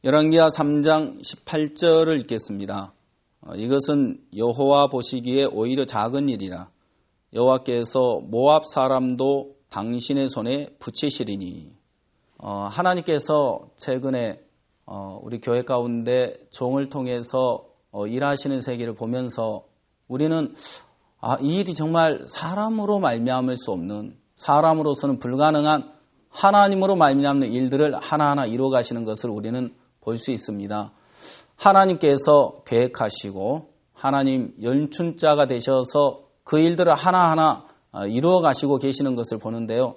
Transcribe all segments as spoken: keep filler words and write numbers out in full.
열왕기하 삼 장 십팔 절을 읽겠습니다. 이것은 여호와 보시기에 오히려 작은 일이라 여호와께서 모압 사람도 당신의 손에 붙이시리니. 어, 하나님께서 최근에 어, 우리 교회 가운데 종을 통해서 어, 일하시는 세계를 보면서 우리는 아, 이 일이 정말 사람으로 말미암을 수 없는, 사람으로서는 불가능한 하나님으로 말미암는 일들을 하나하나 이루어 가시는 것을 우리는 볼 수 있습니다. 하나님께서 계획하시고 하나님 연춘자가 되셔서 그 일들을 하나하나 이루어 가시고 계시는 것을 보는데요.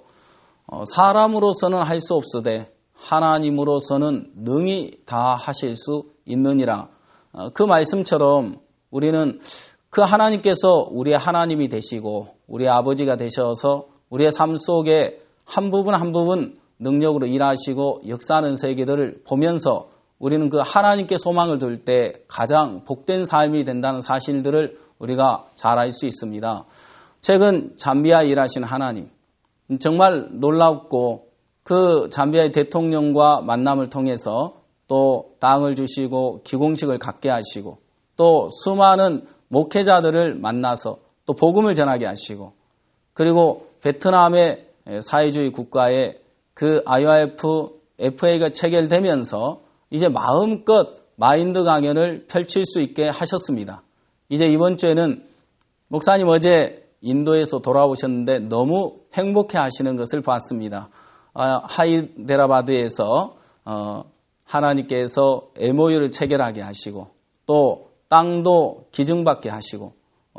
사람으로서는 할 수 없으되 하나님으로서는 능히 다 하실 수 있느니라. 그 말씀처럼 우리는 그 하나님께서 우리의 하나님이 되시고 우리의 아버지가 되셔서 우리의 삶 속에 한 부분 한 부분 능력으로 일하시고 역사하는 세계들을 보면서 우리는 그 하나님께 소망을 둘 때 가장 복된 삶이 된다는 사실들을 우리가 잘 알 수 있습니다. 최근 잠비아에 일하신 하나님, 정말 놀랍고 그 잠비아의 대통령과 만남을 통해서 또 땅을 주시고 기공식을 갖게 하시고 또 수많은 목회자들을 만나서 또 복음을 전하게 하시고 그리고 베트남의 사회주의 국가에 그 아이오에프 에프에이가 체결되면서 이제 마음껏 마인드 강연을 펼칠 수 있게 하셨습니다. 이제 이번 주에는 목사님 어제 인도에서 돌아오셨는데 너무 행복해 하시는 것을 봤습니다. 하이데라바드에서 하나님께서 엠오유를 체결하게 하시고 또 땅도 기증받게 하시고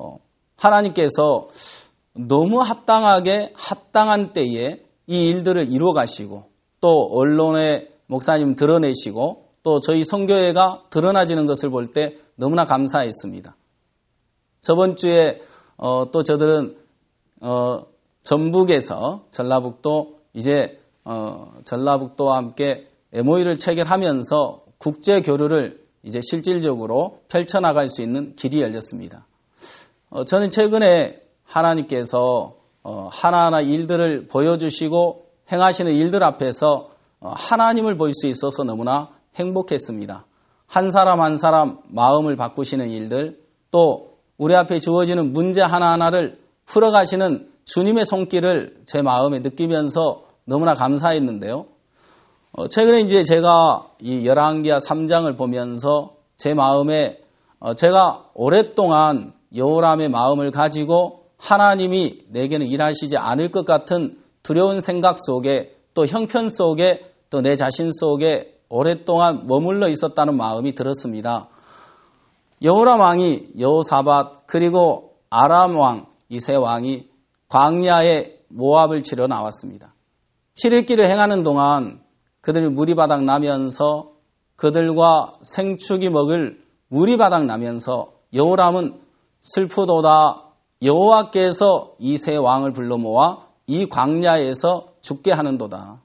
하나님께서 너무 합당하게 합당한 때에 이 일들을 이루어 가시고 또 언론에 목사님 드러내시고 또 저희 선교회가 드러나지는 것을 볼 때 너무나 감사했습니다. 저번 주에 어, 또 저들은 어, 전북에서 전라북도 이제 어, 전라북도와 함께 엠오유를 체결하면서 국제 교류를 이제 실질적으로 펼쳐나갈 수 있는 길이 열렸습니다. 어, 저는 최근에 하나님께서 어, 하나하나 일들을 보여주시고 행하시는 일들 앞에서 어, 하나님을 볼 수 있어서 너무나 행복했습니다. 한 사람 한 사람 마음을 바꾸시는 일들, 또 우리 앞에 주어지는 문제 하나하나를 풀어가시는 주님의 손길을 제 마음에 느끼면서 너무나 감사했는데요. 어, 최근에 이제 제가 이 열왕기하 삼 장을 보면서 제 마음에 어, 제가 오랫동안 여호람의 마음을 가지고 하나님이 내게는 일하시지 않을 것 같은 두려운 생각 속에 또 형편 속에 또 내 자신 속에 오랫동안 머물러 있었다는 마음이 들었습니다. 여호람 왕이 여호사밧 그리고 아람 왕 이 세 왕이 광야에 모압을 치러 나왔습니다. 칠 일 길을 행하는 동안 그들이 물이 바닥 나면서 그들과 생축이 먹을 물이 바닥 나면서 여호람은 슬프도다 여호와께서 이 세 왕을 불러 모아 이 광야에서 죽게 하는도다.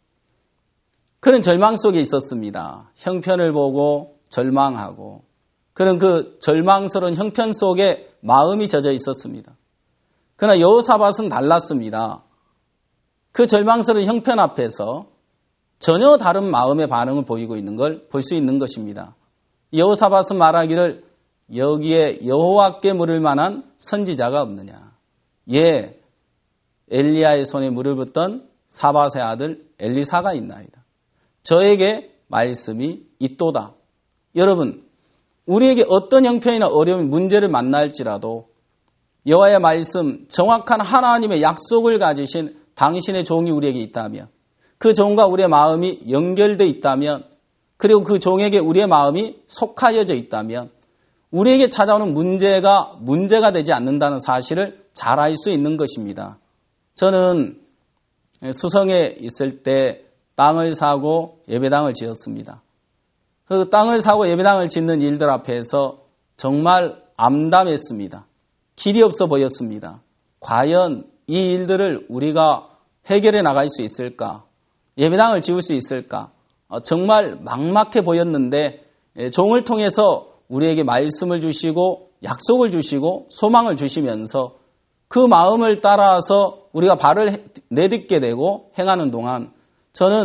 그는 절망 속에 있었습니다. 형편을 보고 절망하고 그는 그 절망스러운 형편 속에 마음이 젖어 있었습니다. 그러나 여호사밧은 달랐습니다. 그 절망스러운 형편 앞에서 전혀 다른 마음의 반응을 보이고 있는 걸 볼 수 있는 것입니다. 여호사밧은 말하기를 여기에 여호와께 물을 만한 선지자가 없느냐. 예, 엘리야의 손에 물을 붓던 사밧의 아들 엘리사가 있나이다. 저에게 말씀이 있도다. 여러분, 우리에게 어떤 형편이나 어려운 문제를 만날지라도 여호와의 말씀, 정확한 하나님의 약속을 가지신 당신의 종이 우리에게 있다면, 그 종과 우리의 마음이 연결되어 있다면, 그리고 그 종에게 우리의 마음이 속하여져 있다면 우리에게 찾아오는 문제가 문제가 되지 않는다는 사실을 잘 알 수 있는 것입니다. 저는 수성에 있을 때 땅을 사고 예배당을 지었습니다. 그 땅을 사고 예배당을 짓는 일들 앞에서 정말 암담했습니다. 길이 없어 보였습니다. 과연 이 일들을 우리가 해결해 나갈 수 있을까? 예배당을 지을 수 있을까? 정말 막막해 보였는데 종을 통해서 우리에게 말씀을 주시고 약속을 주시고 소망을 주시면서 그 마음을 따라서 우리가 발을 내딛게 되고 행하는 동안 저는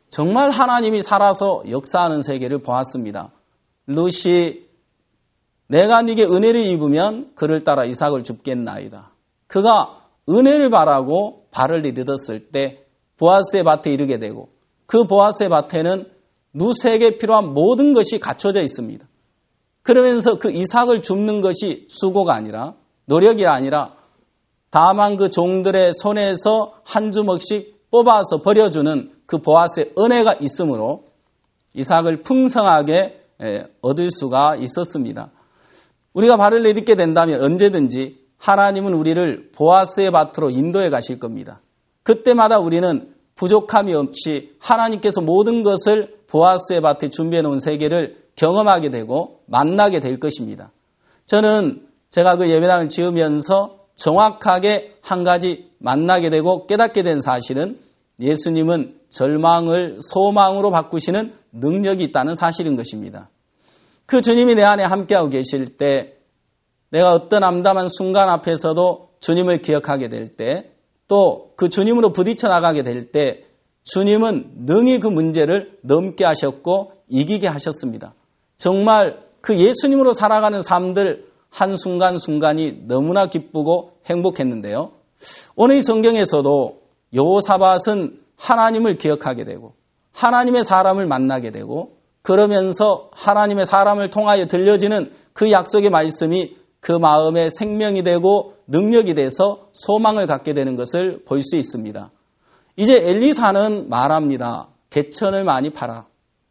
정말 하나님이 살아서 역사하는 세계를 보았습니다. 룻이 내가 네게 은혜를 입으면 그를 따라 이삭을 줍겠나이다. 그가 은혜를 바라고 발을 디뎠을 때 보아스의 밭에 이르게 되고 그 보아스의 밭에는 룻에게 필요한 모든 것이 갖춰져 있습니다. 그러면서 그 이삭을 줍는 것이 수고가 아니라 노력이 아니라 다만 그 종들의 손에서 한 주먹씩 뽑아서 버려주는 그 보아스의 은혜가 있으므로 이삭을 풍성하게 얻을 수가 있었습니다. 우리가 발을 내딛게 된다면 언제든지 하나님은 우리를 보아스의 밭으로 인도해 가실 겁니다. 그때마다 우리는 부족함이 없이 하나님께서 모든 것을 보아스의 밭에 준비해 놓은 세계를 경험하게 되고 만나게 될 것입니다. 저는 제가 그 예배당을 지으면서 정확하게 한 가지 만나게 되고 깨닫게 된 사실은 예수님은 절망을 소망으로 바꾸시는 능력이 있다는 사실인 것입니다. 그 주님이 내 안에 함께하고 계실 때 내가 어떤 암담한 순간 앞에서도 주님을 기억하게 될 때 또 그 주님으로 부딪혀 나가게 될 때 주님은 능히 그 문제를 넘게 하셨고 이기게 하셨습니다. 정말 그 예수님으로 살아가는 삶들 한순간순간이 너무나 기쁘고 행복했는데요. 오늘 이 성경에서도 여호사밧은 하나님을 기억하게 되고 하나님의 사람을 만나게 되고 그러면서 하나님의 사람을 통하여 들려지는 그 약속의 말씀이 그 마음에 생명이 되고 능력이 돼서 소망을 갖게 되는 것을 볼 수 있습니다. 이제 엘리사는 말합니다. 개천을 많이 팔아.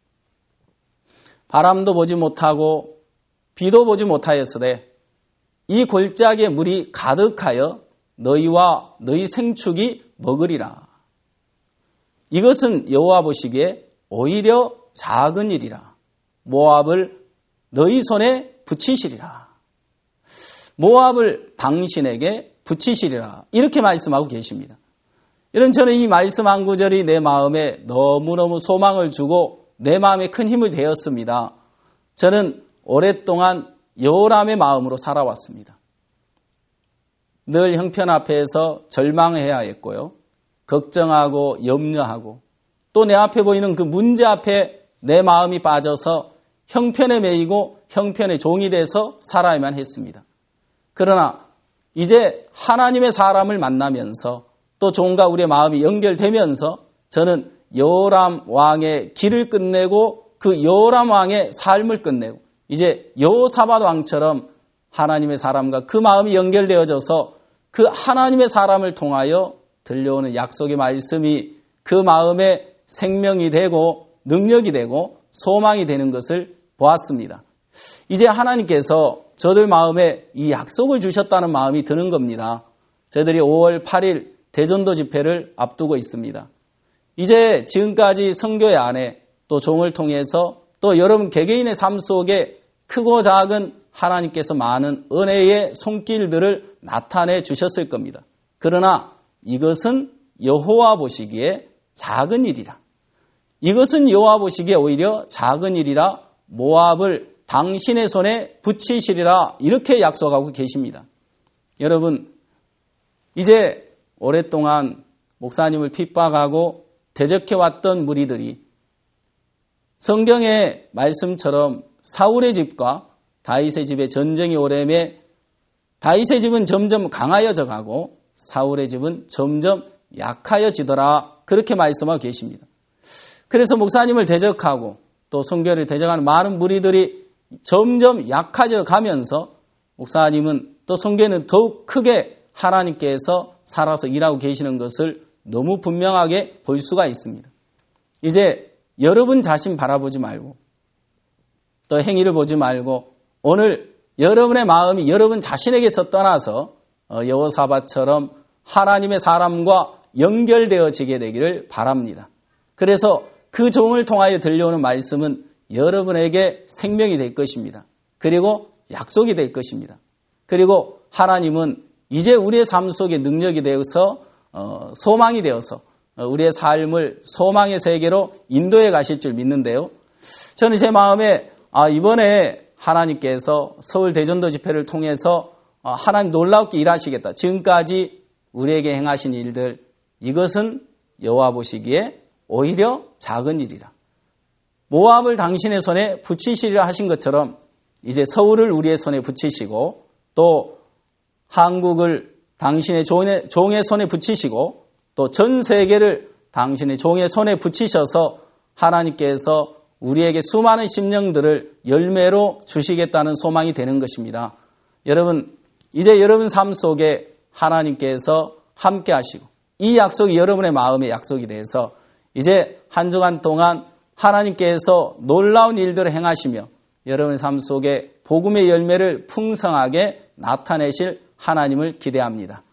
바람도 보지 못하고 비도 보지 못하였으되 이 골짜기에 물이 가득하여 너희와 너희 생축이 먹으리라. 이것은 여호와 보시기에 오히려 작은 일이라. 모압을 너희 손에 붙이시리라. 모압을 당신에게 붙이시리라. 이렇게 말씀하고 계십니다. 이런 저는 이 말씀 한 구절이 내 마음에 너무너무 소망을 주고 내 마음에 큰 힘을 되었습니다. 저는 오랫동안 여호람의 마음으로 살아왔습니다. 늘 형편 앞에서 절망해야 했고요. 걱정하고 염려하고 또 내 앞에 보이는 그 문제 앞에 내 마음이 빠져서 형편에 매이고 형편의 종이 돼서 살아야만 했습니다. 그러나 이제 하나님의 사람을 만나면서 또 종과 우리의 마음이 연결되면서 저는 여호람 왕의 길을 끝내고 그 여호람 왕의 삶을 끝내고 이제 여호사밧 왕처럼 하나님의 사람과 그 마음이 연결되어져서 그 하나님의 사람을 통하여 들려오는 약속의 말씀이 그 마음에 생명이 되고 능력이 되고 소망이 되는 것을 보았습니다. 이제 하나님께서 저들 마음에 이 약속을 주셨다는 마음이 드는 겁니다. 저희들이 오월 팔일 대전도 집회를 앞두고 있습니다. 이제 지금까지 선교회 안에 또 종을 통해서 또 여러분 개개인의 삶 속에 크고 작은 하나님께서 많은 은혜의 손길들을 나타내 주셨을 겁니다. 그러나 이것은 여호와 보시기에 작은 일이라. 이것은 여호와 보시기에 오히려 작은 일이라 모압을 당신의 손에 붙이시리라 이렇게 약속하고 계십니다. 여러분 이제 오랫동안 목사님을 핍박하고 대적해왔던 무리들이 성경의 말씀처럼 사울의 집과 다윗의 집의 전쟁이 오래매 다윗의 집은 점점 강하여져 가고 사울의 집은 점점 약하여지더라 그렇게 말씀하고 계십니다. 그래서 목사님을 대적하고 또 선교를 대적하는 많은 무리들이 점점 약해져 가면서 목사님은 또 선교는 더욱 크게 하나님께서 살아서 일하고 계시는 것을 너무 분명하게 볼 수가 있습니다. 이제 여러분 자신 바라보지 말고 또 행위를 보지 말고 오늘 여러분의 마음이 여러분 자신에게서 떠나서 여호사밧처럼 하나님의 사람과 연결되어지게 되기를 바랍니다. 그래서 그 종을 통하여 들려오는 말씀은 여러분에게 생명이 될 것입니다. 그리고 약속이 될 것입니다. 그리고 하나님은 이제 우리의 삶 속에 능력이 되어서 어, 소망이 되어서 어, 우리의 삶을 소망의 세계로 인도해 가실 줄 믿는데요. 저는 제 마음에 아, 이번에 하나님께서 서울 대전도 집회를 통해서 어, 하나님 놀랍게 일하시겠다. 지금까지 우리에게 행하신 일들 이것은 여호와 보시기에 오히려 작은 일이라. 모압을 당신의 손에 붙이시리라 하신 것처럼 이제 서울을 우리의 손에 붙이시고 또 한국을 당신의 종의, 종의 손에 붙이시고 또 전 세계를 당신의 종의 손에 붙이셔서 하나님께서 우리에게 수많은 심령들을 열매로 주시겠다는 소망이 되는 것입니다. 여러분, 이제 여러분 삶 속에 하나님께서 함께 하시고 이 약속이 여러분의 마음의 약속이 돼서 이제 한 주간 동안 하나님께서 놀라운 일들을 행하시며 여러분의 삶 속에 복음의 열매를 풍성하게 나타내실 하나님을 기대합니다.